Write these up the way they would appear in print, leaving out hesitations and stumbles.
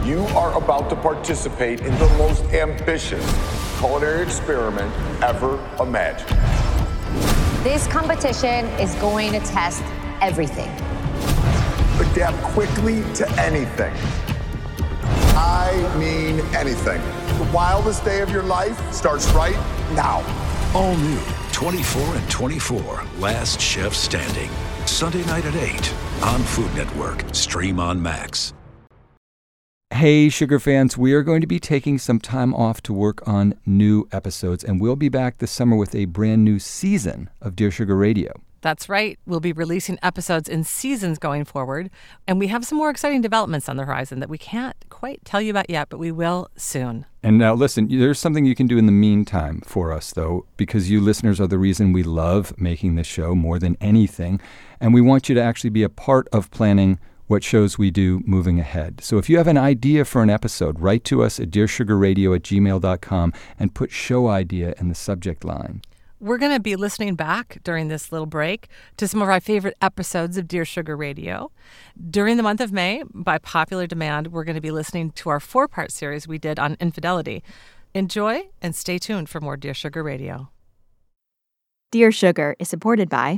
You are about to participate in the most ambitious culinary experiment ever imagined. This competition is going to test everything. Adapt quickly to anything. I mean anything. The wildest day of your life starts right now. All new 24 and 24, Last Chef Standing. Sunday night at 8 on Food Network. Stream on Max. Hey, Sugar fans, we are going to be taking some time off to work on new episodes, and we'll be back this summer with a brand new season of Dear Sugar Radio. That's right. We'll be releasing episodes in seasons going forward, and we have some more exciting developments on the horizon that we can't quite tell you about yet, but we will soon. And now, listen, there's something you can do in the meantime for us, though, because you listeners are the reason we love making this show more than anything, and we want you to actually be a part of planning what shows we do moving ahead. So if you have an idea for an episode, write to us at dearsugarradio@gmail.com and put show idea in the subject line. We're going to be listening back during this little break to some of our favorite episodes of Dear Sugar Radio. During the month of May, by popular demand, we're going to be listening to our 4-part series we did on infidelity. Enjoy and stay tuned for more Dear Sugar Radio. Dear Sugar is supported by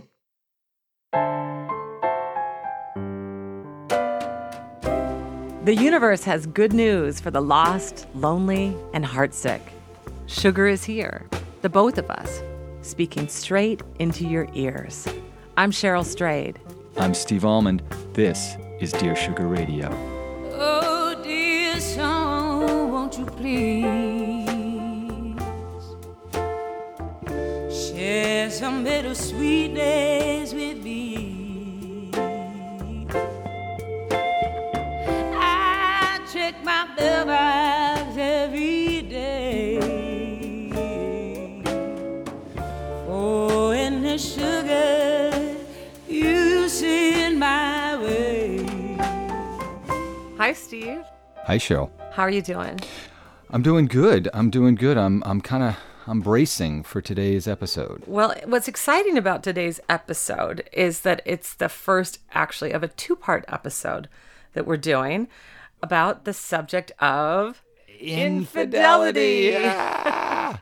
The universe has good news for the lost, lonely, and heartsick. Sugar is here, the both of us, speaking straight into your ears. I'm Cheryl Strayed. I'm Steve Almond. This is Dear Sugar Radio. Oh, dear song, won't you please share some bittersweet days with me? I check my mailbox every day for any sugar you send my way. Hi, Steve. Hi, Cheryl. How are you doing? I'm doing good. I'm bracing for today's episode. Well, what's exciting about today's episode is that it's the first, actually, of a 2-part episode that we're doing about the subject of infidelity. Yeah.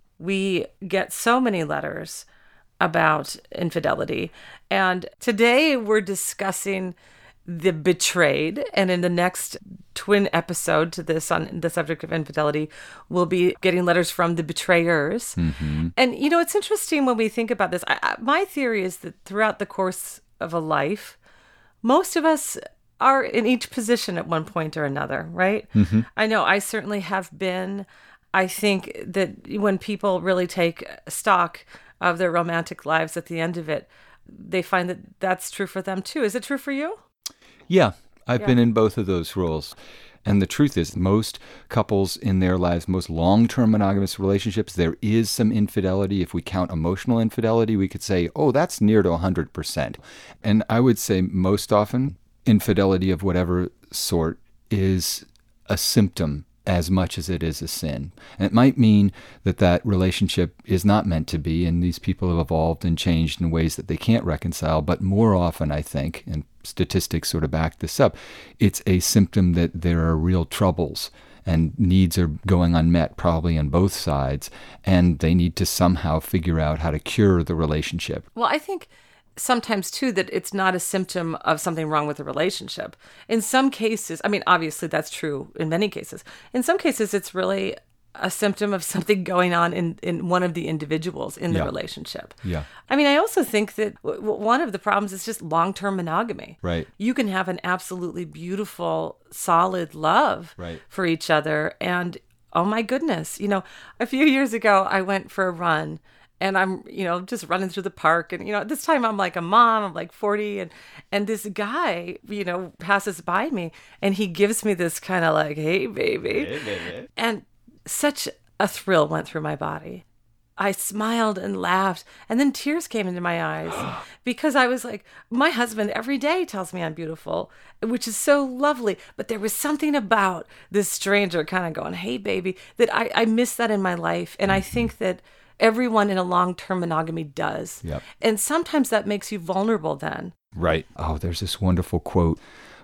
We get so many letters about infidelity, and today we're discussing the betrayed, and in the next twin episode to this on the subject of infidelity, we'll be getting letters from the betrayers. Mm-hmm. And, you know, it's interesting when we think about this. My theory is that throughout the course of a life, most of us are in each position at one point or another, right? Mm-hmm. I know I certainly have been. I think that when people really take stock of their romantic lives at the end of it, they find that that's true for them too. Is it true for you? Yeah, I've been in both of those roles. And the truth is, most couples in their lives, most long-term monogamous relationships, there is some infidelity. If we count emotional infidelity, we could say, oh, that's near to 100%. And I would say most often, infidelity of whatever sort is a symptom as much as it is a sin. And it might mean that that relationship is not meant to be, and these people have evolved and changed in ways that they can't reconcile. But more often, I think, and statistics sort of back this up, it's a symptom that there are real troubles and needs are going unmet probably on both sides, and they need to somehow figure out how to cure the relationship. Well, I think sometimes too that it's not a symptom of something wrong with the relationship. In some cases, I mean, obviously that's true in many cases. In some cases, it's really a symptom of something going on in one of the individuals in the relationship. Yeah. I mean, I also think that one of the problems is just long-term monogamy. Right. You can have an absolutely beautiful, solid love for each other. And oh my goodness, you know, a few years ago, I went for a run. And I'm, you know, just running through the park. And, you know, at this time I'm like a mom, I'm like 40. And this guy, you know, passes by me and he gives me this kind of like, hey, baby. Hey, baby. And such a thrill went through my body. I smiled and laughed. And then tears came into my eyes because I was like, my husband every day tells me I'm beautiful, which is so lovely. But there was something about this stranger kind of going, hey, baby, that I miss that in my life. And I think that everyone in a long-term monogamy does. Yep. And sometimes that makes you vulnerable then. Right. Oh, there's this wonderful quote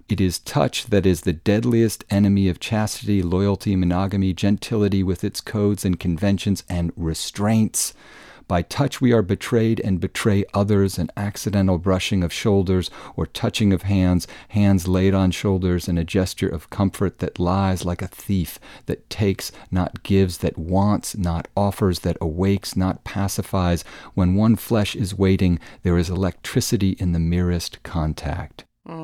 It is touch that is the deadliest enemy of chastity, loyalty, monogamy, gentility with its codes and conventions and restraints. By touch we are betrayed and betray others, an accidental brushing of shoulders or touching of hands, hands laid on shoulders, and a gesture of comfort that lies like a thief, that takes, not gives, that wants, not offers, that awakes, not pacifies. When one flesh is waiting, there is electricity in the merest contact.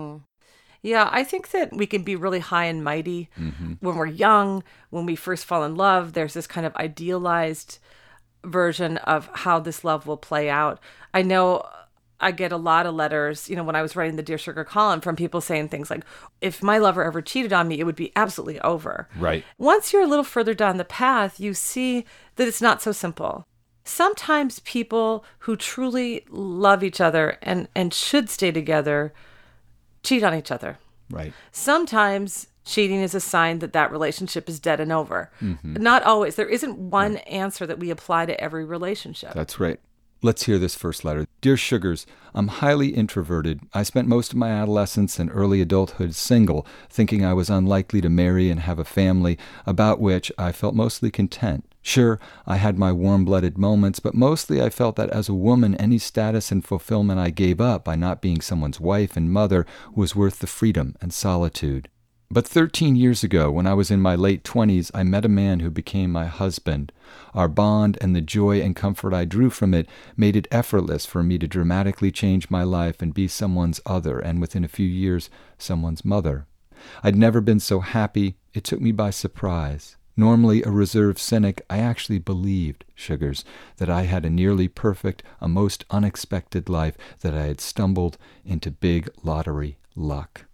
Yeah, I think that we can be really high and mighty when we're young, when we first fall in love. There's this kind of idealized version of how this love will play out. I know I get a lot of letters, when I was writing the Dear Sugar column, from people saying things like, if my lover ever cheated on me, it would be absolutely over. Right. Once you're a little further down the path, you see that it's not so simple. Sometimes people who truly love each other and should stay together cheat on each other. Right. Sometimes cheating is a sign that that relationship is dead and over. Not always. There isn't one answer that we apply to every relationship. That's right. Let's hear this first letter. Dear Sugars, I'm highly introverted. I spent most of my adolescence and early adulthood single, thinking I was unlikely to marry and have a family, about which I felt mostly content. Sure, I had my warm-blooded moments, but mostly I felt that as a woman, any status and fulfillment I gave up by not being someone's wife and mother was worth the freedom and solitude. But 13 years ago, when I was in my late 20s, I met a man who became my husband. Our bond and the joy and comfort I drew from it made it effortless for me to dramatically change my life and be someone's other, and within a few years, someone's mother. I'd never been so happy. It took me by surprise. Normally a reserved cynic, I actually believed, Sugars, that I had a nearly perfect, a most unexpected life, that I had stumbled into big lottery luck.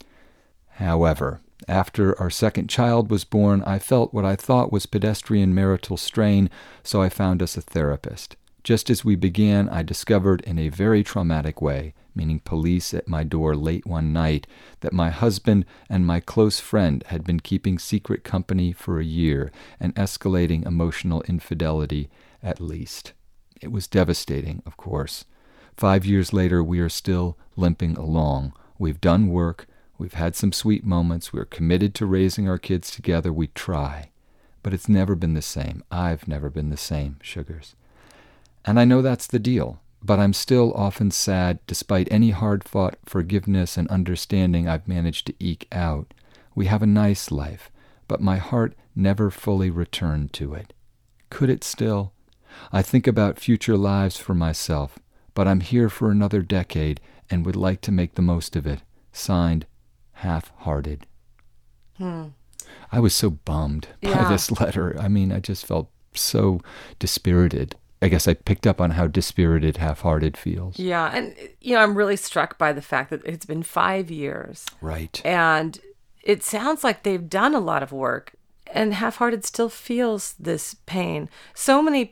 However, after our second child was born, I felt what I thought was pedestrian marital strain, so I found us a therapist. Just as we began, I discovered in a very traumatic way, meaning police at my door late one night, that my husband and my close friend had been keeping secret company for a year and escalating emotional infidelity at least. It was devastating, of course. 5 years later, we are still limping along. We've done work. We've had some sweet moments. We're committed to raising our kids together. We try. But it's never been the same. I've never been the same, Sugars. And I know that's the deal. But I'm still often sad, despite any hard-fought forgiveness and understanding I've managed to eke out. We have a nice life, but my heart never fully returned to it. Could it still? I think about future lives for myself, but I'm here for another decade and would like to make the most of it. Signed, Half-Hearted. I was so bummed by this letter. I mean, I just felt so dispirited. I guess I picked up on how dispirited Half-Hearted feels. Yeah, and I'm really struck by the fact that it's been 5 years. Right. And it sounds like they've done a lot of work, and Half-Hearted still feels this pain. So many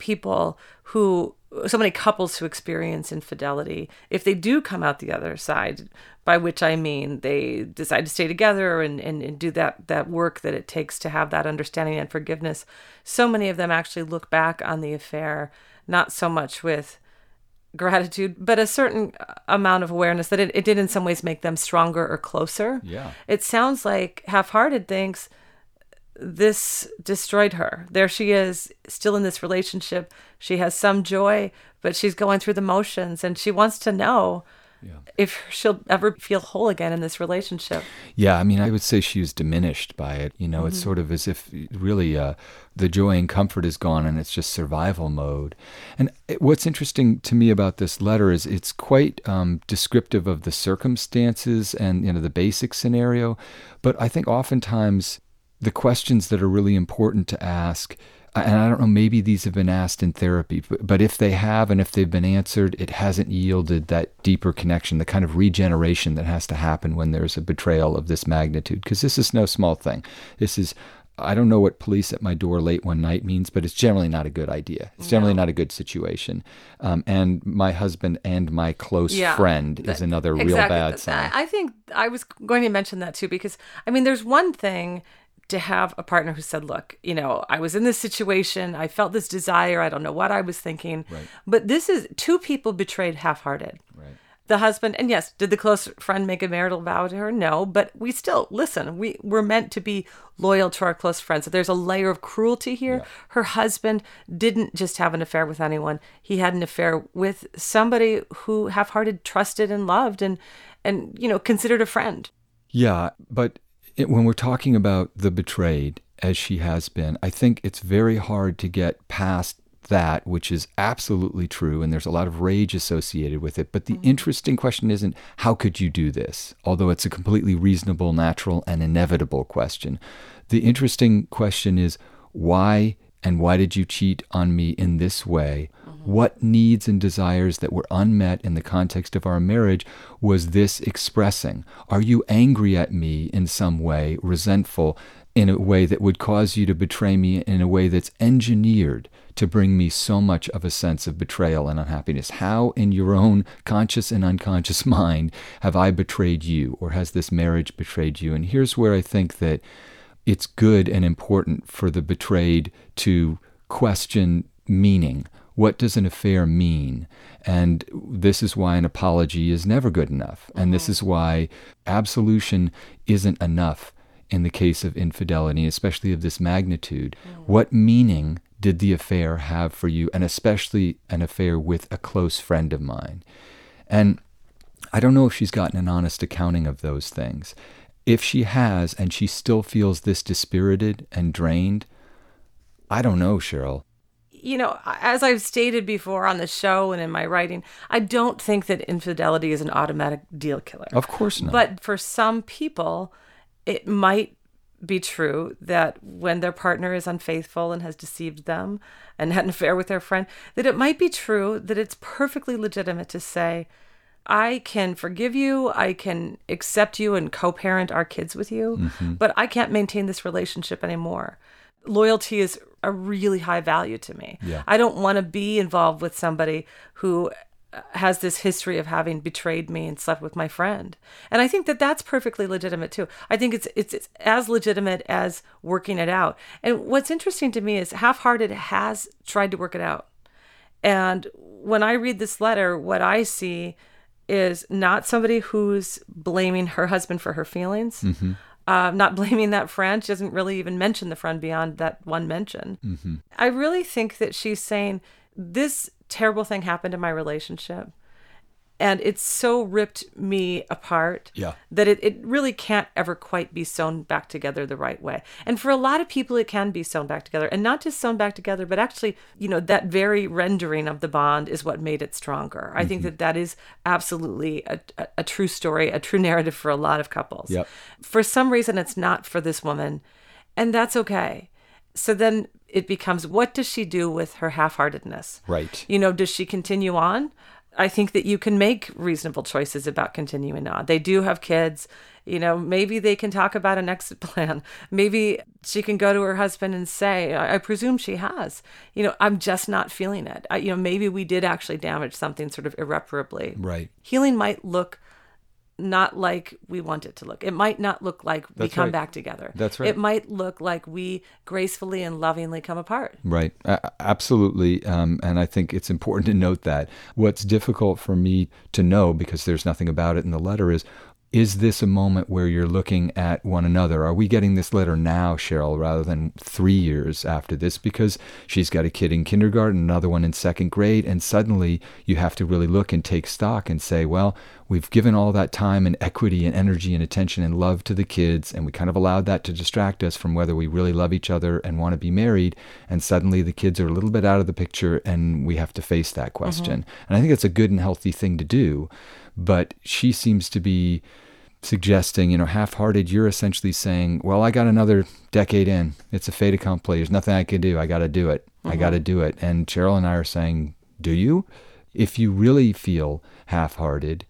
couples who experience infidelity, if they do come out the other side, by which I mean they decide to stay together and do that work that it takes to have that understanding and forgiveness, so many of them actually look back on the affair not so much with gratitude, but a certain amount of awareness that it did in some ways make them stronger or closer. Yeah. It sounds like Half-Hearted thinks this destroyed her. There she is, still in this relationship. She has some joy, but she's going through the motions, and she wants to know if she'll ever feel whole again in this relationship. Yeah, I mean, I would say she was diminished by it. It's sort of as if really the joy and comfort is gone and it's just survival mode. And what's interesting to me about this letter is it's quite descriptive of the circumstances and, the basic scenario. But I think oftentimes the questions that are really important to ask, and I don't know, maybe these have been asked in therapy, but if they have and if they've been answered, it hasn't yielded that deeper connection, the kind of regeneration that has to happen when there's a betrayal of this magnitude. Because this is no small thing. This is, I don't know what police at my door late one night means, but it's generally not a good idea. It's generally not a good situation. And my husband and my close friend is another real bad sign. I think I was going to mention that too, because, there's one thing to have a partner who said, look, I was in this situation. I felt this desire. I don't know what I was thinking. Right. But this is two people betrayed Half-Hearted. Right. the husband. And yes, did the close friend make a marital vow to her? No, but we still, listen, we're meant to be loyal to our close friends. So there's a layer of cruelty here. Yeah. Her husband didn't just have an affair with anyone. He had an affair with somebody who half-hearted trusted and loved and considered a friend. Yeah, but when we're talking about the betrayed, as she has been, I think it's very hard to get past that, which is absolutely true, and there's a lot of rage associated with it. But the interesting question isn't, how could you do this? Although it's a completely reasonable, natural, and inevitable question. The interesting question is, why, and why did you cheat on me in this way? What needs and desires that were unmet in the context of our marriage was this expressing? Are you angry at me in some way, resentful, in a way that would cause you to betray me in a way that's engineered to bring me so much of a sense of betrayal and unhappiness? How in your own conscious and unconscious mind have I betrayed you, or has this marriage betrayed you? And here's where I think that it's good and important for the betrayed to question meaning. What does an affair mean? And this is why an apology is never good enough. And this is why absolution isn't enough in the case of infidelity, especially of this magnitude. What meaning did the affair have for you, and especially an affair with a close friend of mine? And I don't know if she's gotten an honest accounting of those things. If she has, and she still feels this dispirited and drained, I don't know, Cheryl. As I've stated before on the show and in my writing, I don't think that infidelity is an automatic deal killer. Of course not. But for some people, it might be true that when their partner is unfaithful and has deceived them and had an affair with their friend, that it might be true that it's perfectly legitimate to say, I can forgive you, I can accept you and co-parent our kids with you, but I can't maintain this relationship anymore. Loyalty is a really high value to me. Yeah. I don't want to be involved with somebody who has this history of having betrayed me and slept with my friend. And I think that that's perfectly legitimate too. I think it's as legitimate as working it out. And what's interesting to me is Half-Hearted has tried to work it out. And when I read this letter, what I see is not somebody who's blaming her husband for her feelings, not blaming that friend. She doesn't really even mention the friend beyond that one mention. I really think that she's saying, this terrible thing happened in my relationship, and it's so ripped me apart that it really can't ever quite be sewn back together the right way. And for a lot of people, it can be sewn back together, and not just sewn back together, but actually, that very rendering of the bond is what made it stronger. I think that is absolutely a true story, a true narrative for a lot of couples. For some reason, it's not for this woman, and that's okay. So then it becomes, what does she do with her half-heartedness? Right. Does she continue on? I think that you can make reasonable choices about continuing on. They do have kids. Maybe they can talk about an exit plan. Maybe she can go to her husband and say, I presume she has, I'm just not feeling it. Maybe we did actually damage something sort of irreparably. Right. Healing might look not like we want it to look. It might not look like we come back together. That's right. It might look like we gracefully and lovingly come apart. Right. Absolutely. And I think it's important to note that. What's difficult for me to know, because there's nothing about it in the letter, is this a moment where you're looking at one another? Are we getting this letter now, Cheryl, rather than 3 years after this? Because she's got a kid in kindergarten, another one in second grade, and suddenly you have to really look and take stock and say, well, we've given all that time and equity and energy and attention and love to the kids, and we kind of allowed that to distract us from whether we really love each other and want to be married, and suddenly the kids are a little bit out of the picture and we have to face that question. And I think it's a good and healthy thing to do, but she seems to be suggesting, Half-Hearted, you're essentially saying, well, I got another decade in. It's a fait accompli. There's nothing I can do. I got to do it. I got to do it. And Cheryl and I are saying, do you? If you really feel half-hearted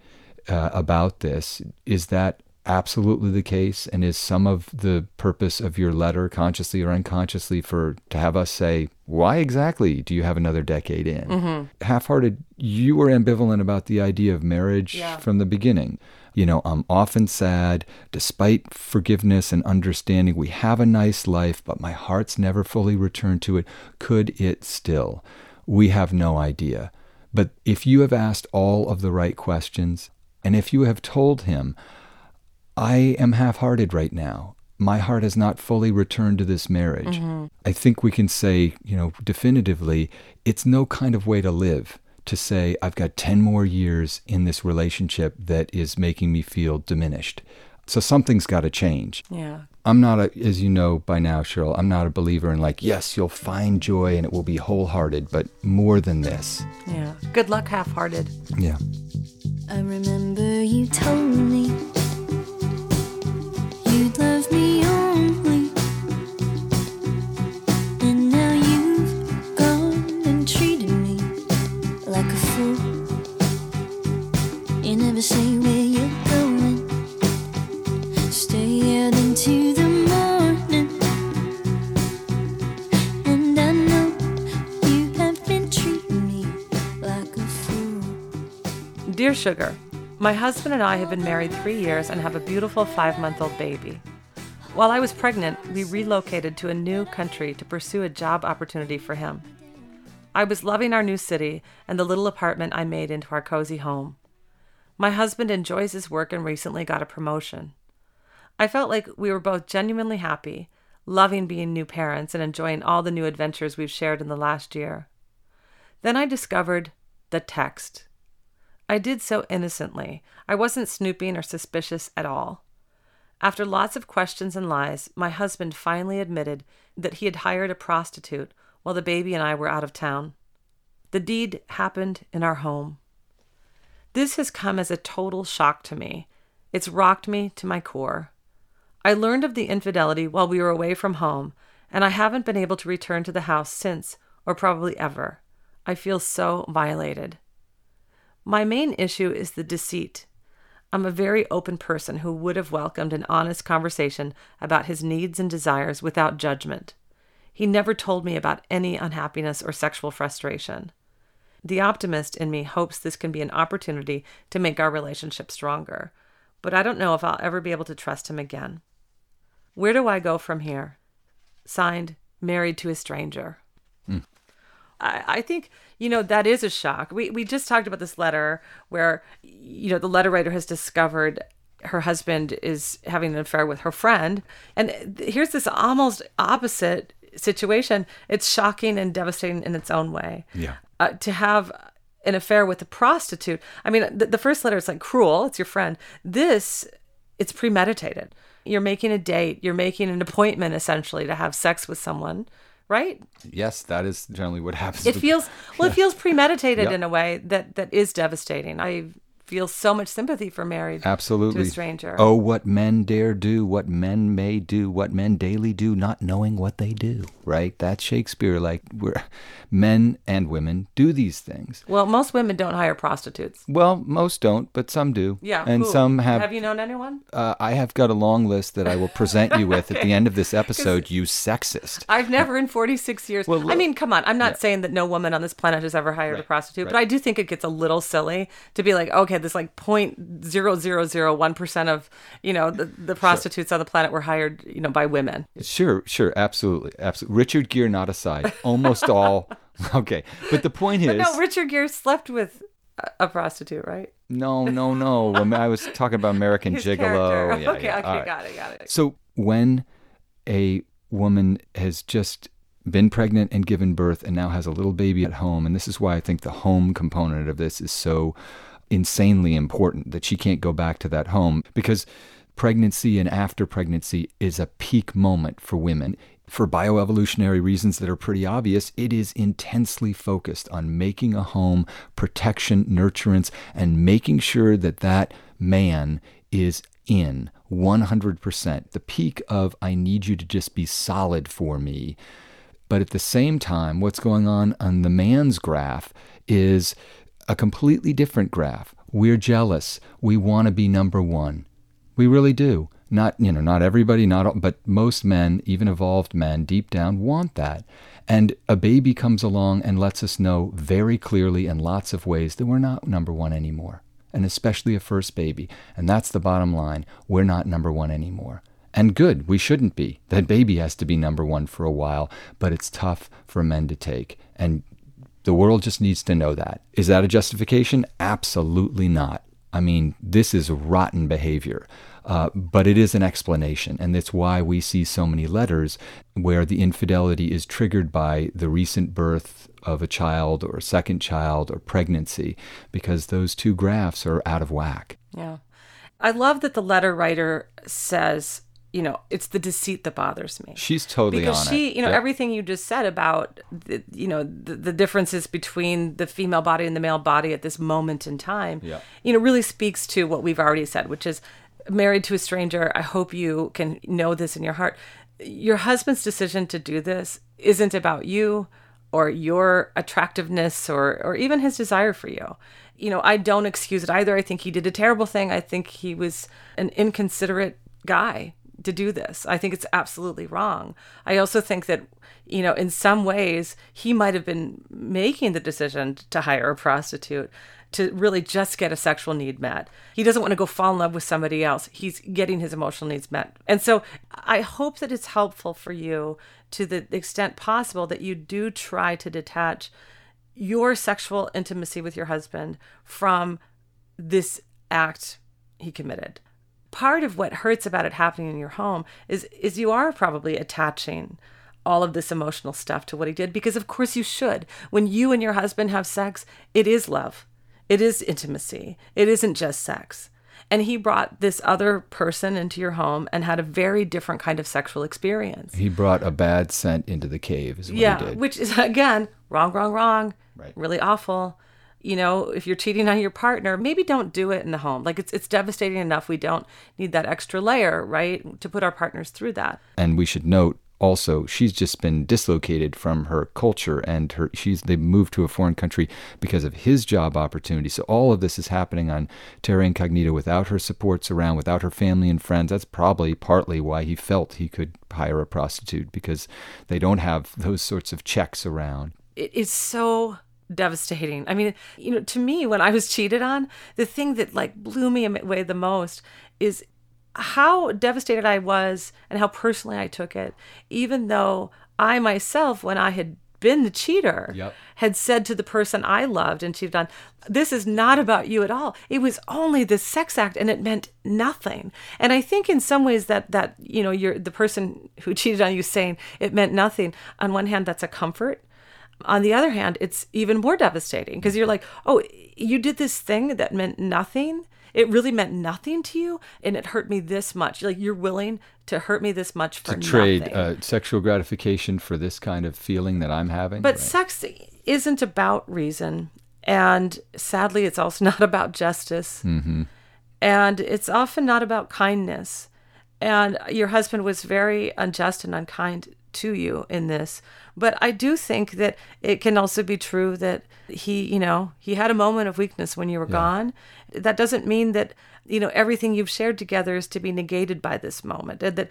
about this, is that absolutely the case? And is some of the purpose of your letter, consciously or unconsciously, to have us say, why exactly do you have another decade in? Half-Hearted, you were ambivalent about the idea of marriage from the beginning. I'm often sad, despite forgiveness and understanding. We have a nice life, but my heart's never fully returned to it. Could it still? We have no idea. But if you have asked all of the right questions, and if you have told him, I am half-hearted right now, my heart has not fully returned to this marriage, I think we can say, definitively, it's no kind of way to live to say, I've got 10 more years in this relationship that is making me feel diminished. So something's got to change. Yeah. I'm not, as you know by now, Cheryl, I'm not a believer in yes, you'll find joy and it will be wholehearted, but more than this. Yeah. Good luck, half-hearted. Yeah. I remember you told me you'd love me only, and now you've gone and treated me like a fool. You never say where you're going, stay out into the morning, and I know you have been treating me like a fool. Dear Sugar, my husband and I have been married 3 years and have a beautiful 5-month-old baby. While I was pregnant, we relocated to a new country to pursue a job opportunity for him. I was loving our new city and the little apartment I made into our cozy home. My husband enjoys his work and recently got a promotion. I felt like we were both genuinely happy, loving being new parents and enjoying all the new adventures we've shared in the last year. Then I discovered the text. I did so innocently. I wasn't snooping or suspicious at all. After lots of questions and lies, my husband finally admitted that he had hired a prostitute while the baby and I were out of town. The deed happened in our home. This has come as a total shock to me. It's rocked me to my core. I learned of the infidelity while we were away from home, and I haven't been able to return to the house since, or probably ever. I feel so violated. My main issue is the deceit. I'm a very open person who would have welcomed an honest conversation about his needs and desires without judgment. He never told me about any unhappiness or sexual frustration. The optimist in me hopes this can be an opportunity to make our relationship stronger, but I don't know if I'll ever be able to trust him again. Where do I go from here? Signed, Married to a Stranger. I think, that is a shock. We just talked about this letter where, the letter writer has discovered her husband is having an affair with her friend. And here's this almost opposite situation. It's shocking and devastating in its own way. Yeah. To have an affair with a prostitute. I mean, the first letter is cruel. It's your friend. This, it's premeditated. You're making a date. You're making an appointment, essentially, to have sex with someone. Right? Yes, that is generally what happens. It feels premeditated in a way that is devastating. I feel so much sympathy for Married Absolutely. to a Stranger. Oh, what men dare do, what men may do, what men daily do, not knowing what they do, right? That's Shakespeare. Men and women do these things. Well, most women don't hire prostitutes. Well, most don't, but some do. Yeah. And some have. Have you known anyone? I have got a long list that I will present you with at the end of this episode, you sexist. I've never in 46 years. Well, I mean, come on. I'm not saying that no woman on this planet has ever hired a prostitute, but I do think it gets a little silly to be okay, this 0.0001% of, the prostitutes on the planet were hired, by women. Sure. Absolutely. Richard Gere not aside, almost all. Okay. But the point is. But no, Richard Gere slept with a prostitute, right? No. I was talking about American His Gigolo. Character. Yeah, Okay, got it. So when a woman has just been pregnant and given birth and now has a little baby at home, and this is why I think the home component of this is so insanely important, that she can't go back to that home, because pregnancy and after pregnancy is a peak moment for women. For bioevolutionary reasons that are pretty obvious, it is intensely focused on making a home, protection, nurturance, and making sure that that man is in 100%. The peak of, I need you to just be solid for me. But at the same time, what's going on the man's graph is a completely different graph. We're jealous. We want to be number one. We really do. Not everybody, but most men, even evolved men, deep down want that. And a baby comes along and lets us know very clearly in lots of ways that we're not number one anymore. And especially a first baby. And that's the bottom line. We're not number one anymore. And good, we shouldn't be. That baby has to be number one for a while, but it's tough for men to take. And The world just needs to know that. Is that a justification? Absolutely not. I mean, this is rotten behavior. But it is an explanation, and that's why we see so many letters where the infidelity is triggered by the recent birth of a child or a second child or pregnancy, because those two graphs are out of whack. Yeah. I love that the letter writer says, it's the deceit that bothers me. She's totally because on it. Yep. Everything you just said about, the differences between the female body and the male body at this moment in time, really speaks to what we've already said, which is, married to a stranger, I hope you can know this in your heart. Your husband's decision to do this isn't about you or your attractiveness or even his desire for you. I don't excuse it either. I think he did a terrible thing. I think he was an inconsiderate guy to do this. I think it's absolutely wrong. I also think that, in some ways, he might have been making the decision to hire a prostitute to really just get a sexual need met. He doesn't want to go fall in love with somebody else. He's getting his emotional needs met. And so I hope that it's helpful for you to the extent possible that you do try to detach your sexual intimacy with your husband from this act he committed. Part of what hurts about it happening in your home is you are probably attaching all of this emotional stuff to what he did, because of course you should. When you and your husband have sex, it is love. It is intimacy. It isn't just sex. And he brought this other person into your home and had a very different kind of sexual experience. He brought a bad scent into the cave is what he did. Which is, again, wrong. Right. Really awful. If you're cheating on your partner, maybe don't do it in the home. Like, it's devastating enough. We don't need that extra layer, right, to put our partners through that. And we should note, also, she's just been dislocated from her culture, and they moved to a foreign country because of his job opportunity. So all of this is happening on terra incognita without her supports around, without her family and friends. That's probably partly why he felt he could hire a prostitute, because they don't have those sorts of checks around. It is so devastating. I mean, to me, when I was cheated on, the thing that blew me away the most is how devastated I was and how personally I took it, even though I myself, when I had been the cheater, had said to the person I loved and cheated on, this is not about you at all. It was only this sex act and it meant nothing. And I think in some ways that you're the person who cheated on you saying it meant nothing, on one hand, that's a comfort. On the other hand, it's even more devastating, because you're like, oh, you did this thing that meant nothing. It really meant nothing to you, and it hurt me this much. You're willing to hurt me this much for to trade nothing. Sexual gratification for this kind of feeling that I'm having. But right. Sex isn't about reason, and sadly, it's also not about justice, and it's often not about kindness. And your husband was very unjust and unkind to you in this. But I do think that it can also be true that he had a moment of weakness when you were gone. That doesn't mean that, everything you've shared together is to be negated by this moment. That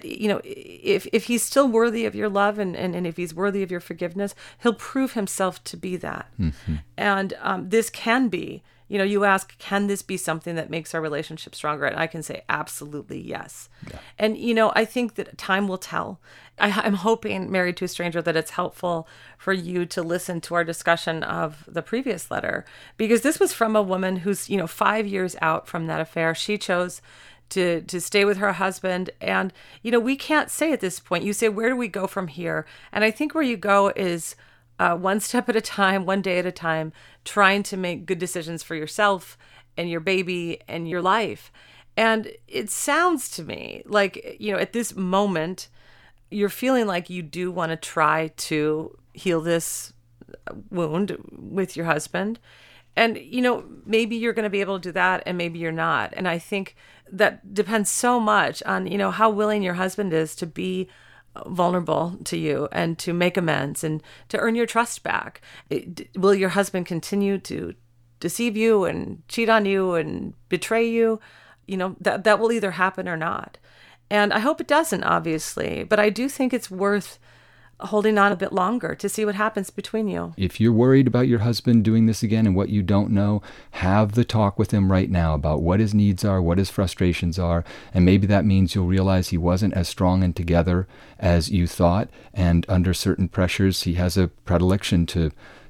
if he's still worthy of your love and if he's worthy of your forgiveness, he'll prove himself to be that. And this can be, you ask, can this be something that makes our relationship stronger? And I can say absolutely yes. Yeah. And, I think that time will tell. I'm hoping, Married to a Stranger, that it's helpful for you to listen to our discussion of the previous letter, because this was from a woman who's, 5 years out from that affair. She chose to stay with her husband. And, we can't say at this point, you say, where do we go from here? And I think where you go is one step at a time, one day at a time, trying to make good decisions for yourself and your baby and your life. And it sounds to me like, at this moment, you're feeling like you do want to try to heal this wound with your husband. And, maybe you're going to be able to do that and maybe you're not. And I think that depends so much on, how willing your husband is to be vulnerable to you and to make amends and to earn your trust back. Will your husband continue to deceive you and cheat on you and betray you? That will either happen or not. And I hope it doesn't, obviously, but I do think it's worth holding on a bit longer to see what happens between you. If you're worried about your husband doing this again and what you don't know, have the talk with him right now about what his needs are, what his frustrations are, and maybe that means you'll realize he wasn't as strong and together as you thought, and under certain pressures he has a predilection to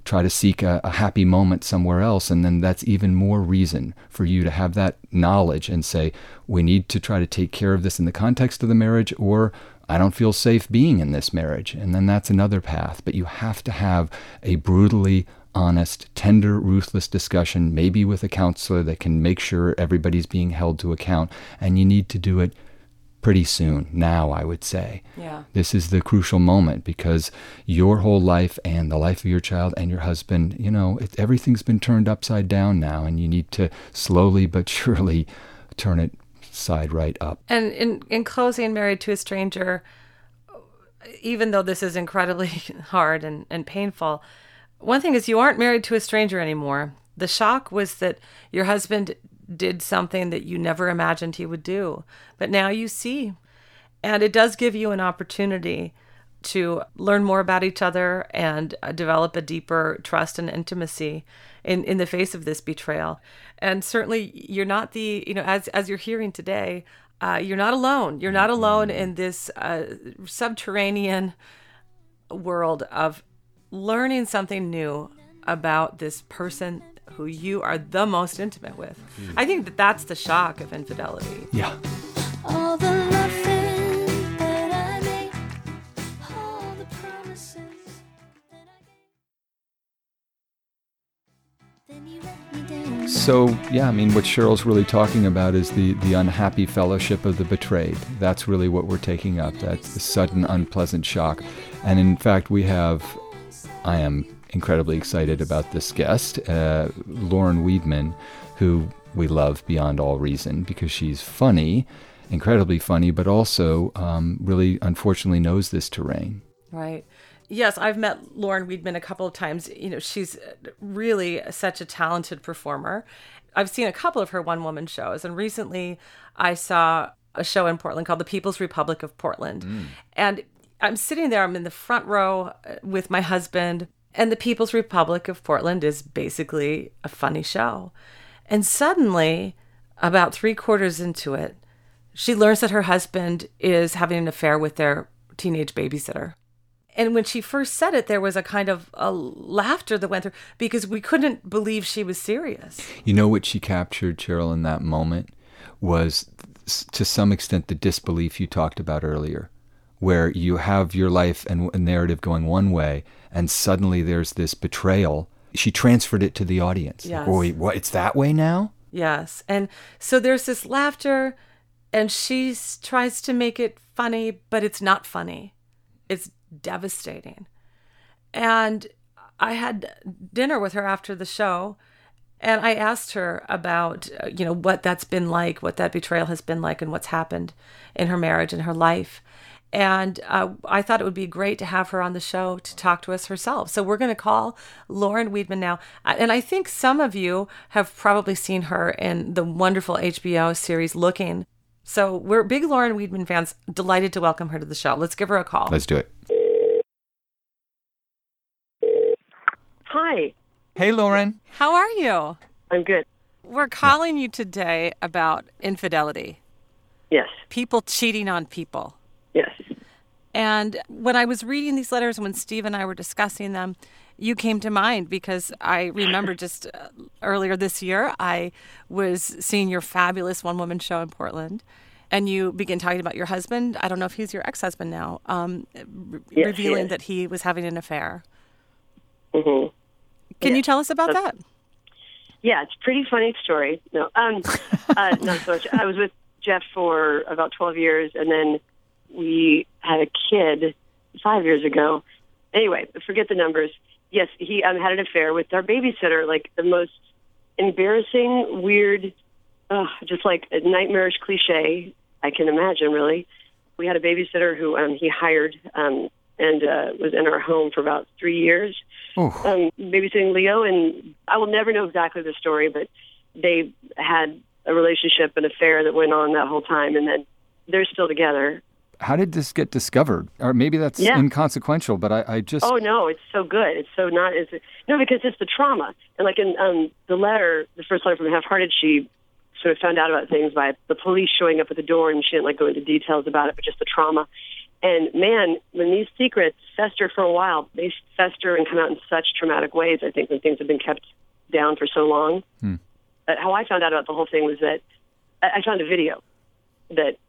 try to seek a happy moment somewhere else. And then that's even more reason for you to have that knowledge and say, we need to try to take care of this in the context of the marriage, or I don't feel safe being in this marriage. And then that's another path. But you have to have a brutally honest, tender, ruthless discussion, maybe with a counselor that can make sure everybody's being held to account. And you need to do it pretty soon, now, I would say. Yeah. This is the crucial moment, because your whole life and the life of your child and your husband, everything's been turned upside down now, and you need to slowly but surely turn it side right up. And in closing, Married to a Stranger, even though this is incredibly hard and painful, one thing is you aren't married to a stranger anymore. The shock was that your husband did something that you never imagined he would do. But now you see. And it does give you an opportunity to learn more about each other and develop a deeper trust and intimacy in the face of this betrayal. And certainly you're not as you're hearing today, you're not alone. You're not alone in this subterranean world of learning something new about this person who you are the most intimate with. I think that's the shock of infidelity. Yeah. All the loving that I made, all the promises that I gave. Then you let me down. So, what Cheryl's really talking about is the unhappy fellowship of the betrayed. That's really what we're taking up. That's the sudden, unpleasant shock. And in fact, I am incredibly excited about this guest, Lauren Weedman, who we love beyond all reason because she's funny, incredibly funny, but also really, unfortunately, knows this terrain. Right. Yes, I've met Lauren Weedman a couple of times. She's really such a talented performer. I've seen a couple of her one-woman shows, and recently I saw a show in Portland called The People's Republic of Portland. And I'm sitting there, I'm in the front row with my husband, and The People's Republic of Portland is basically a funny show. And suddenly, about 3/4 into it, she learns that her husband is having an affair with their teenage babysitter. And when she first said it, there was a kind of a laughter that went through because we couldn't believe she was serious. You know what she captured, Cheryl, in that moment was, to some extent, the disbelief you talked about earlier, where you have your life and a narrative going one way, and suddenly there's this betrayal. She transferred it to the audience. Yes. Wait, what? It's that way now? Yes. And so there's this laughter, and she tries to make it funny, but it's not funny. It's devastating. And I had dinner with her after the show, and I asked her about, what that's been like, what that betrayal has been like, and what's happened in her marriage and her life. And I thought it would be great to have her on the show to talk to us herself. So we're going to call Lauren Weedman now. And I think some of you have probably seen her in the wonderful HBO series Looking. So we're big Lauren Weedman fans, delighted to welcome her to the show. Let's give her a call. Let's do it. Hi. Hey, Lauren. How are you? I'm good. We're calling you today about infidelity. Yes. People cheating on people. Yes. And when I was reading these letters, when Steve and I were discussing them, you came to mind because I remember just earlier this year, I was seeing your fabulous one-woman show in Portland, and you began talking about your husband. I don't know if he's your ex-husband now, Yes, revealing that he was having an affair. Mm-hmm. Can you tell us about that? Yeah, it's a pretty funny story. No, not so much. I was with Jeff for about 12 years, and then we had a kid 5 years ago. Anyway, forget the numbers. Yes, he had an affair with our babysitter, like the most embarrassing, weird, just like a nightmarish cliche I can imagine, really. We had a babysitter who he hired and was in our home for about 3 years, babysitting Leo. And I will never know exactly the story, but they had a relationship, an affair that went on that whole time, and then they're still together. How did this get discovered? Or maybe that's inconsequential, but I just... Oh, no, it's so good. It's so not... No, because it's the trauma. And like in the letter, the first letter from Half-Hearted, she sort of found out about things by the police showing up at the door, and she didn't go into details about it, but just the trauma. And man, when these secrets fester for a while, they fester and come out in such traumatic ways, I think, when things have been kept down for so long. How I found out about the whole thing was that I found a video that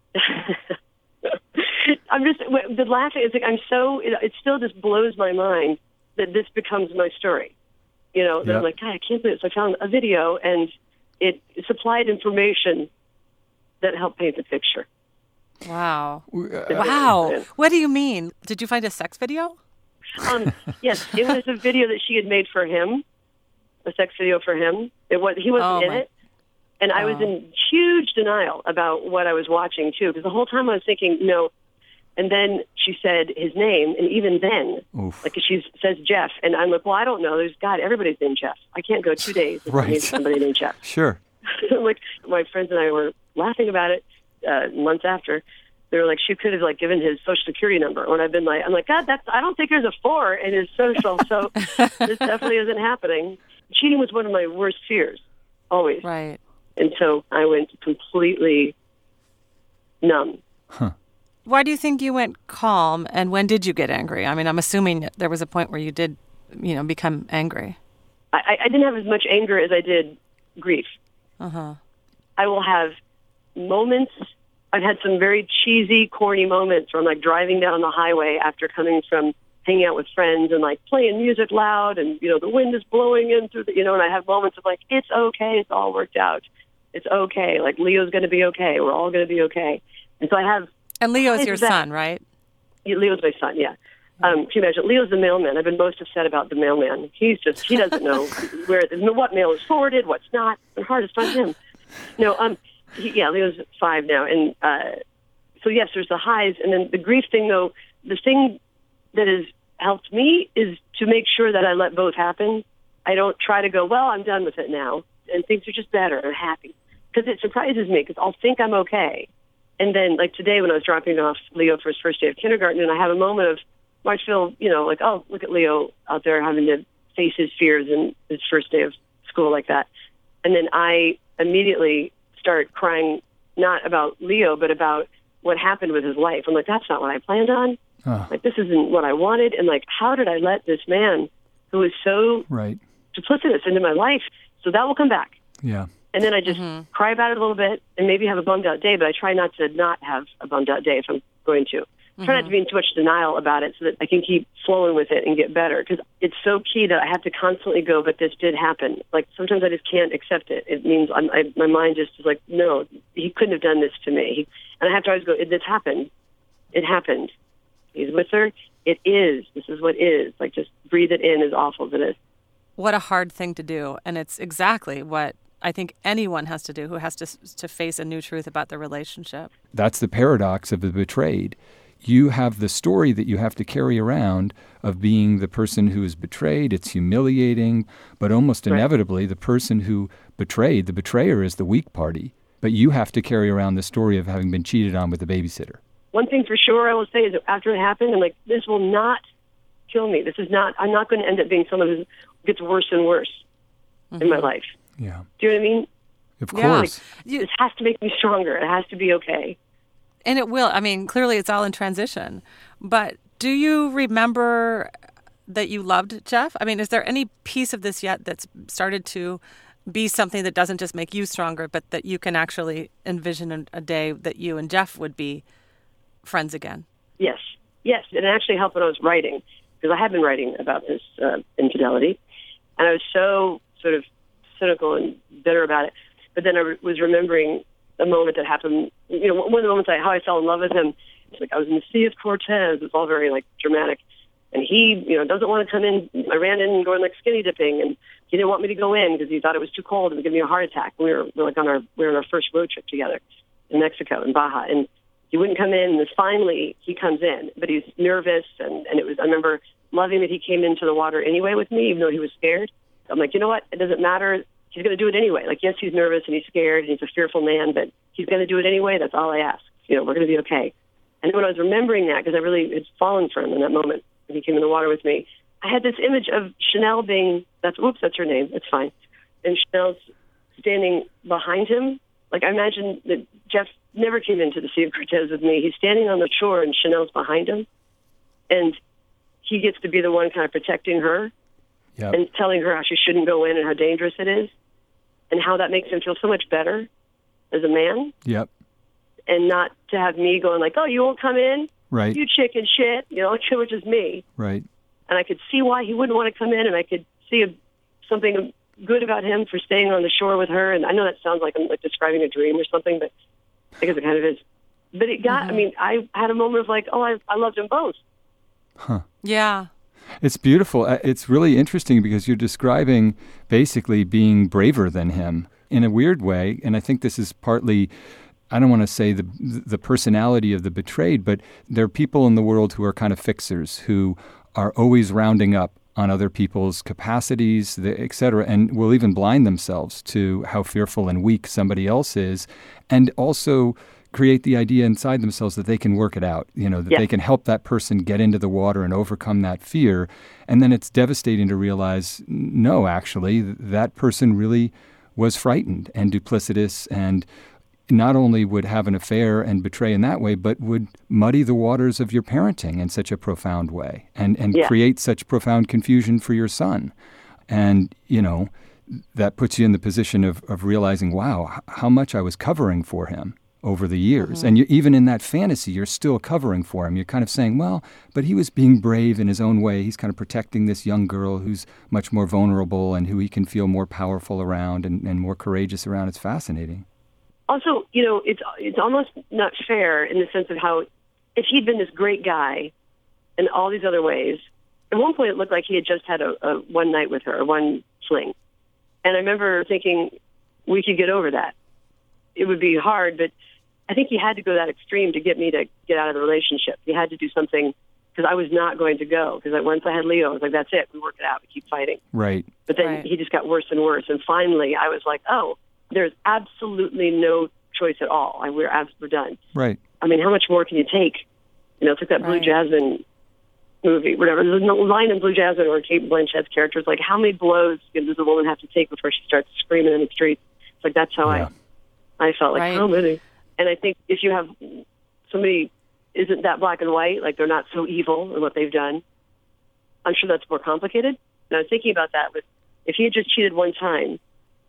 I'm just the laughing. It's like it still just blows my mind that this becomes my story. You know, that I'm like, God, I can't believe this. I found a video and it supplied information that helped paint the picture. Wow. Wow. What do you mean? Did you find a sex video? Yes, it was a video that she had made for him, a sex video for him. He wasn't in it. And I was in huge denial about what I was watching, too, because the whole time I was thinking, no. And then she said his name, and even then, like she says Jeff, and I'm like, well, I don't know. Everybody's named Jeff. I can't go 2 days without meeting somebody named Jeff. Sure. Like, my friends and I were laughing about it months after. They were like, she could have like given his social security number. When I'm like, God, I don't think there's a 4 in his social, so this definitely isn't happening. Cheating was one of my worst fears, always. Right. And so I went completely numb. Huh. Why do you think you went calm, and when did you get angry? I mean, I'm assuming there was a point where you did, become angry. I didn't have as much anger as I did grief. Uh-huh. I will have moments. I've had some very cheesy, corny moments where I'm like driving down the highway after coming from hanging out with friends and like playing music loud, and the wind is blowing in through and I have moments of like, it's okay, it's all worked out, it's okay, like Leo's going to be okay, we're all going to be okay. And so I have. And Leo's your son, right? Yeah, Leo's my son, yeah. Can you imagine? Leo's the mailman. I've been most upset about the mailman. He doesn't know what mail is forwarded, what's not. It's hard to find him. No, Leo's 5 now, and so yes, there's the highs, and then the grief thing. Though the thing that has helped me is to make sure that I let both happen. I don't try to go, well, I'm done with it now, and things are just better and happy, because it surprises me. Because I'll think I'm okay, and then like today when I was dropping off Leo for his first day of kindergarten, and I have a moment of where I feel, like, oh, look at Leo out there having to face his fears in his first day of school like that, and then I immediately start crying, not about Leo, but about what happened with his life. I'm like, that's not what I planned on. Like, this isn't what I wanted. And like, how did I let this man who is so duplicitous into my life? So that will come back. Yeah. And then I just cry about it a little bit and maybe have a bummed out day, but I try not to not have a bummed out day if I'm going to. Try not to be in too much denial about it so that I can keep flowing with it and get better. Because it's so key that I have to constantly go, but this did happen. Like, sometimes I just can't accept it. It means my mind just is like, no, he couldn't have done this to me. And I have to always go, this happened. It happened. He's with her. It is. This is what is. Like, just breathe it in, as awful as it is. What a hard thing to do. And it's exactly what I think anyone has to do who has to face a new truth about the relationship. That's the paradox of the betrayed. You have the story that you have to carry around of being the person who is betrayed. It's humiliating, but almost inevitably the person who betrayed, the betrayer, is the weak party. But you have to carry around the story of having been cheated on with a babysitter. One thing for sure I will say is that after it happened, I'm like, this will not kill me. I'm not going to end up being someone who gets worse and worse in my life. Yeah. Do you know what I mean? Of course. Like, this has to make me stronger. It has to be okay. And it will. I mean, clearly it's all in transition. But do you remember that you loved Jeff? I mean, is there any piece of this yet that's started to be something that doesn't just make you stronger, but that you can actually envision a day that you and Jeff would be friends again? Yes. Yes. It actually helped when I was writing, because I had been writing about this infidelity. And I was so sort of cynical and bitter about it. But then I was remembering a moment that happened, one of the moments how I fell in love with him. It's like I was in the Sea of Cortez. It's all very like dramatic. And he, doesn't want to come in. I ran in going like skinny dipping, and he didn't want me to go in because he thought it was too cold and would give me a heart attack. We were on our first road trip together in Mexico, in Baja, and he wouldn't come in. And then finally he comes in, but he's nervous, and it was. I remember loving that he came into the water anyway with me, even though he was scared. I'm like, you know what? It doesn't matter. He's going to do it anyway. Like, yes, he's nervous and he's scared and he's a fearful man, but he's going to do it anyway. That's all I ask. We're going to be okay. And when I was remembering that, because I really had fallen for him in that moment when he came in the water with me, I had this image of Chanel being, that's her name. It's fine. And Chanel's standing behind him. Like, I imagine that Jeff never came into the Sea of Cortez with me. He's standing on the shore and Chanel's behind him. And he gets to be the one kind of protecting her and telling her how she shouldn't go in and how dangerous it is and how that makes him feel so much better as a man. Yep. And not to have me going like, oh, you won't come in? Right. You chicken shit, which is me. Right. And I could see why he wouldn't want to come in, and I could see something good about him for staying on the shore with her. And I know that sounds like I'm like describing a dream or something, but I guess it kind of is. But it got, I had a moment of like, oh, I loved them both. Huh. Yeah. It's beautiful. It's really interesting because you're describing basically being braver than him in a weird way. And I think this is partly, I don't want to say the personality of the betrayed, but there are people in the world who are kind of fixers, who are always rounding up on other people's capacities, et cetera, and will even blind themselves to how fearful and weak somebody else is, and also create the idea inside themselves that they can work it out, that they can help that person get into the water and overcome that fear. And then it's devastating to realize, no, actually, that person really was frightened and duplicitous and not only would have an affair and betray in that way, but would muddy the waters of your parenting in such a profound way and create such profound confusion for your son. And, that puts you in the position of realizing, wow, how much I was covering for him over the years. And even in that fantasy, you're still covering for him. You're kind of saying, well, but he was being brave in his own way. He's kind of protecting this young girl who's much more vulnerable and who he can feel more powerful around and more courageous around. It's fascinating. Also, it's almost not fair in the sense of how, if he'd been this great guy in all these other ways, at one point it looked like he had just had a one night with her, one fling. And I remember thinking, we could get over that. It would be hard, but I think he had to go that extreme to get me to get out of the relationship. He had to do something, because I was not going to go. Because once I had Leo, I was like, that's it. We work it out. We keep fighting. Right. But then he just got worse and worse. And finally, I was like, oh, there's absolutely no choice at all. We're done. Right. How much more can you take? It's like that Blue Jasmine movie, whatever. There's no line in Blue Jasmine or Kate Blanchett's character is like, how many blows does a woman have to take before she starts screaming in the streets? It's like, that's how I felt like, oh, really? And I think if you have somebody isn't that black and white, like they're not so evil in what they've done, I'm sure that's more complicated. And I was thinking about that with, if he had just cheated one time,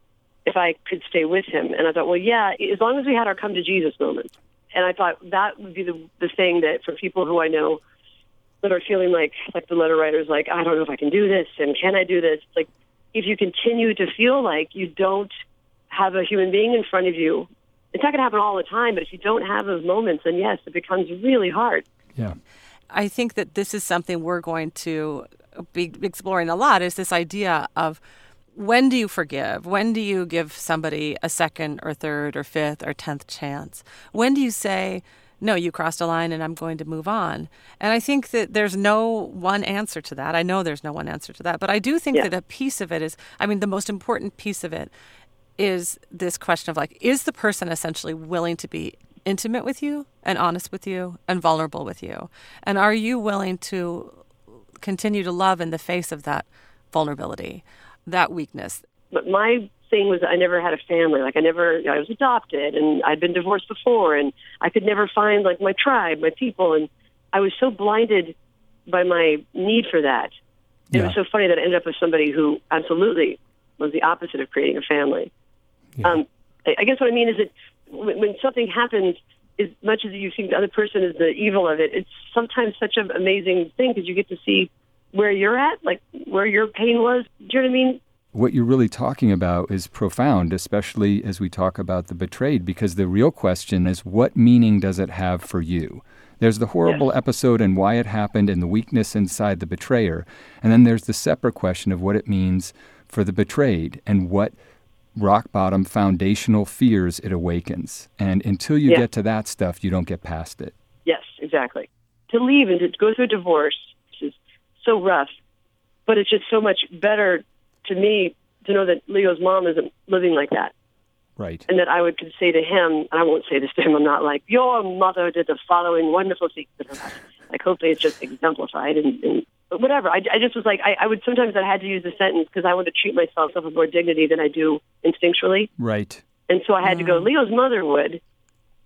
if I could stay with him. And I thought, well, yeah, as long as we had our come to Jesus moment. And I thought that would be the thing that for people who I know that are feeling like the letter writers, like, I don't know if I can do this and can I do this? Like, if you continue to feel like you don't have a human being in front of you, it's not going to happen all the time, but if you don't have those moments, then yes, it becomes really hard. Yeah. I think that this is something we're going to be exploring a lot, is this idea of, when do you forgive? When do you give somebody a second or third or fifth or 10th chance? When do you say, no, you crossed a line and I'm going to move on? And I think that there's no one answer to that. I know there's no one answer to that. But I do think that a piece of it is, the most important piece of it is this question of like, is the person essentially willing to be intimate with you and honest with you and vulnerable with you? And are you willing to continue to love in the face of that vulnerability, that weakness? But my thing was, I never had a family. Like I was adopted and I'd been divorced before and I could never find like my tribe, my people. And I was so blinded by my need for that. It was so funny that I ended up with somebody who absolutely was the opposite of creating a family. Yeah. I guess what I mean is that when something happens, as much as you think the other person is the evil of it, it's sometimes such an amazing thing because you get to see where you're at, like where your pain was. Do you know what I mean? What you're really talking about is profound, especially as we talk about the betrayed, because the real question is, what meaning does it have for you? There's the horrible episode and why it happened and the weakness inside the betrayer. And then there's the separate question of what it means for the betrayed and what rock bottom foundational fears it awakens. And until you get to that stuff, you don't get past it. Yes, exactly. To leave and to go through a divorce, which is so rough, but it's just so much better to me to know that Leo's mom isn't living like that. Right. And that I could say to him, and I won't say this to him, I'm not like, your mother did the following wonderful things. Like, hopefully it's just exemplified. But whatever. I just was like, I would sometimes I had to use the sentence because I want to treat myself with more dignity than I do instinctually. Right. And so I had to go, Leo's mother would.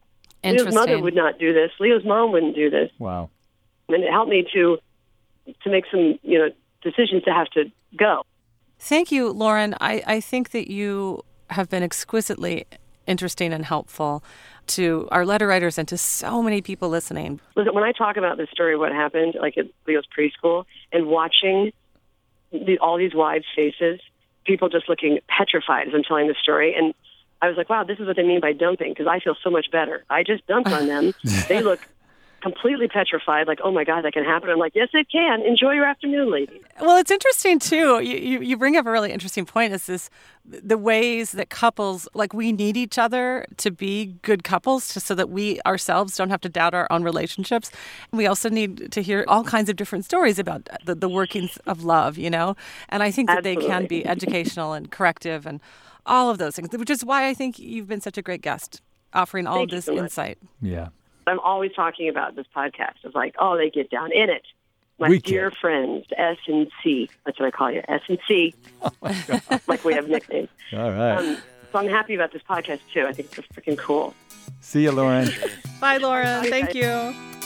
Leo's mother Interesting. would not do this. Leo's mom wouldn't do this. Wow. And it helped me to make some, decisions to have to go. Thank you, Lauren. I think that you have been exquisitely interesting and helpful to our letter writers and to so many people listening. Listen, when I talk about this story, what happened, like at Leo's preschool, and watching all these wives' faces, people just looking petrified as I'm telling the story, and I was like, wow, this is what they mean by dumping, because I feel so much better. I just dumped on them. They look completely petrified, like, oh my God, that can happen. I'm like, yes, it can. Enjoy your afternoon, ladies. Well, it's interesting too. You bring up a really interesting point. Is the ways that couples, like, we need each other to be good couples, so that we ourselves don't have to doubt our own relationships. We also need to hear all kinds of different stories about the workings of love, And I think that they can be educational and corrective and all of those things, which is why I think you've been such a great guest, offering all Thank you this so much. insight. Yeah. I'm always talking about this podcast. It's like, oh, they get down in it. My We dear get. friends, S and C. That's what I call you, S and C. Like we have nicknames. All right. So I'm happy about this podcast, too. I think it's freaking cool. See you, Lauren. Bye, Lauren. Bye, Thank guys. you.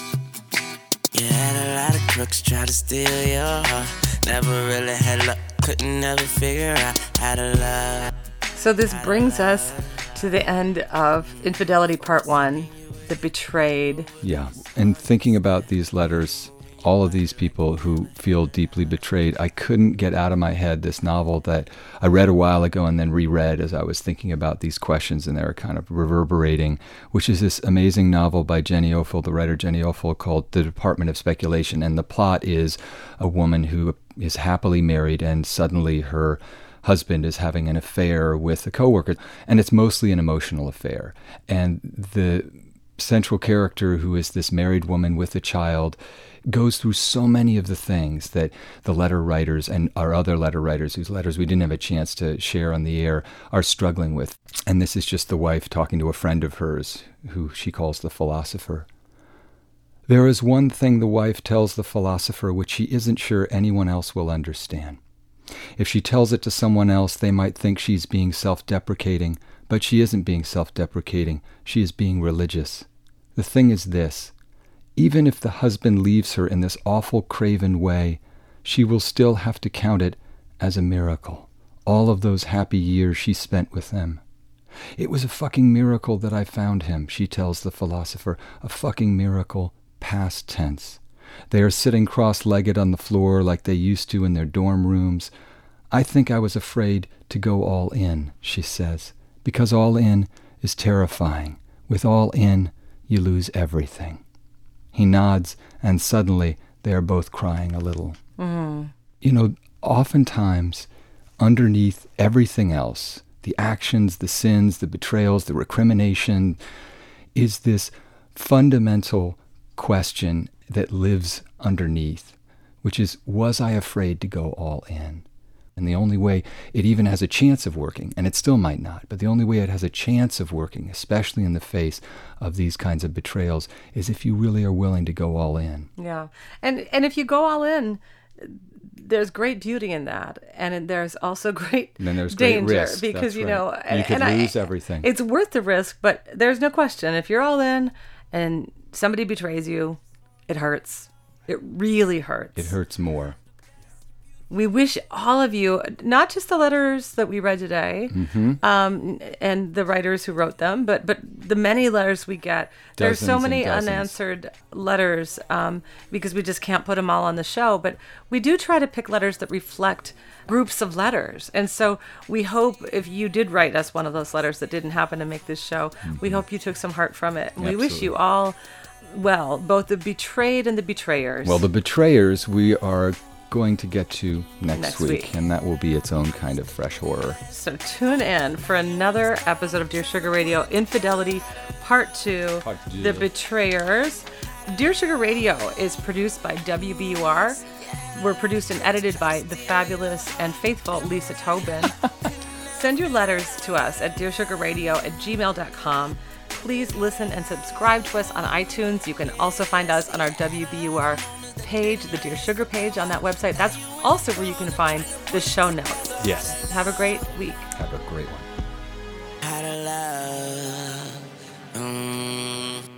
You had a lot of crooks try to steal your heart. Never really had luck, couldn't never figure out how to love. So this brings us to the end of Infidelity Part 1, The Betrayed. Yeah. And thinking about these letters, all of these people who feel deeply betrayed, I couldn't get out of my head this novel that I read a while ago and then reread as I was thinking about these questions, and they were kind of reverberating, which is this amazing novel by Jenny Offill, the writer Jenny Offill, called The Department of Speculation. And the plot is a woman who is happily married, and suddenly her husband is having an affair with a coworker, and it's mostly an emotional affair. And the central character, who is this married woman with a child, goes through so many of the things that the letter writers and our other letter writers, whose letters we didn't have a chance to share on the air, are struggling with. And this is just the wife talking to a friend of hers, who she calls the philosopher. There is one thing the wife tells the philosopher which she isn't sure anyone else will understand. If she tells it to someone else, they might think she's being self-deprecating, but she isn't being self-deprecating. She is being religious. The thing is this: even if the husband leaves her in this awful, craven way, she will still have to count it as a miracle. All of those happy years she spent with him. It was a fucking miracle that I found him, she tells the philosopher. A fucking miracle, past tense. They are sitting cross-legged on the floor like they used to in their dorm rooms. I think I was afraid to go all in, she says, because all in is terrifying. With all in, you lose everything. He nods, and suddenly they are both crying a little. Oftentimes, underneath everything else, the actions, the sins, the betrayals, the recrimination, is this fundamental question that lives underneath, which is, was I afraid to go all in? And the only way it even has a chance of working, and it still might not, but the only way it has a chance of working, especially in the face of these kinds of betrayals, is if you really are willing to go all in. Yeah. And if you go all in, there's great beauty in that. And there's also great And then there's great danger risk. because, That's right. You could lose everything. It's worth the risk, but there's no question. If you're all in and somebody betrays you, it hurts. It really hurts. It hurts more. We wish all of you, not just the letters that we read today, and the writers who wrote them, but the many letters we get. There's so Dozens many and dozens. unanswered letters because we just can't put them all on the show. But we do try to pick letters that reflect groups of letters. And so we hope if you did write us one of those letters that didn't happen to make this show, we hope you took some heart from it. And we wish you all well, both the betrayed and the betrayers. Well, the betrayers we are going to get to next Next week, week. and that will be its own kind of fresh horror. So tune in for another episode of Dear Sugar Radio, Infidelity Part 2, Part 2. The Betrayers. Dear Sugar Radio is produced by WBUR. We're produced and edited by the fabulous and faithful Lisa Tobin. Send your letters to us at dearsugarradio@gmail.com. Please listen and subscribe to us on iTunes. You can also find us on our WBUR page, the Dear Sugar page on that website. That's also where you can find the show notes. Yes. Have a great week. Have a great one. How to love.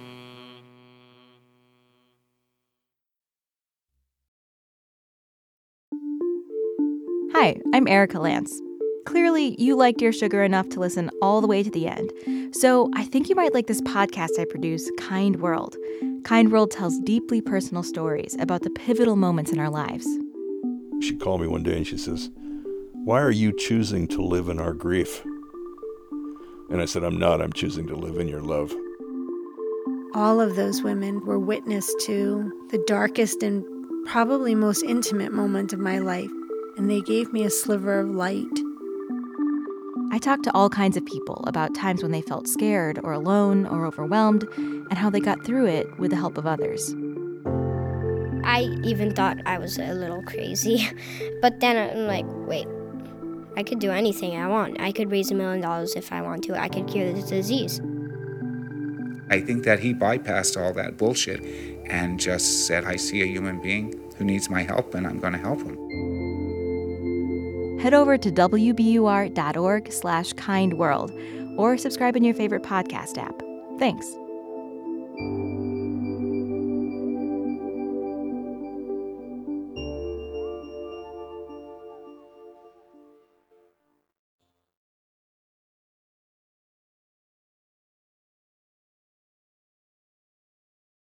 Hi, I'm Erica Lance. Clearly, you like Dear Sugar enough to listen all the way to the end. So I think you might like this podcast I produce, Kind World. Kind World tells deeply personal stories about the pivotal moments in our lives. She called me one day and she says, "Why are you choosing to live in our grief?" And I said, "I'm not. I'm choosing to live in your love." All of those women were witness to the darkest and probably most intimate moment of my life, and they gave me a sliver of light. I talked to all kinds of people about times when they felt scared or alone or overwhelmed and how they got through it with the help of others. I even thought I was a little crazy, but then I'm like, wait, I could do anything I want. I could raise $1 million if I want to. I could cure this disease. I think that he bypassed all that bullshit and just said, I see a human being who needs my help and I'm going to help him. Head over to wbur.org/kindworld or subscribe in your favorite podcast app. Thanks.